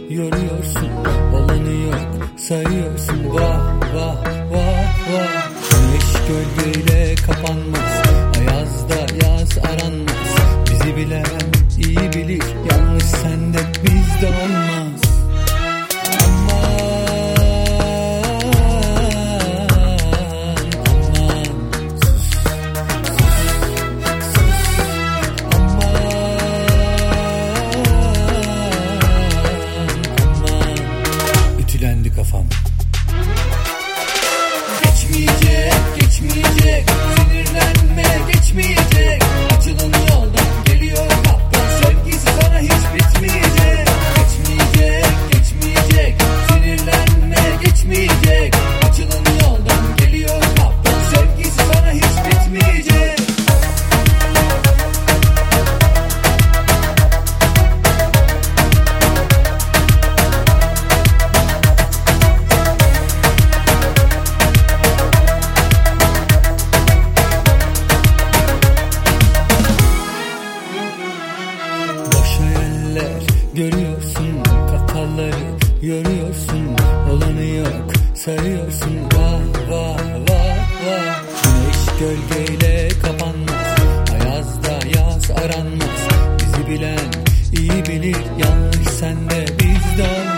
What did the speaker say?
yoruyorsun. Olanı yok sayıyorsun. Vah vah vah vah. Güneş gölgeyle kapanmaz, ayazda yaz aranmaz. Bizi bilen iyi bilir, yanlış sende bizde olmaz. Kafam geçmeyecek, geçmeyecek, sinirlenme geçmeyecek. Açılan yoldan geliyor kaptan, sevgisi sana hiç bitmeyecek. Geçmeyecek, geçmeyecek, sinirlenme geçmeyecek. Açılan yoldan geliyor kaptan, sevgisi sana hiç bitmeyecek. Görüyorsun katalları, yoruyorsun. Olanı yok sayıyorsun. Vah vah vah vah. Güneş gölgeyle kapanmaz, ayazda yaz aranmaz. Bizi bilen iyi bilir, yanlış sende bizde olmaz.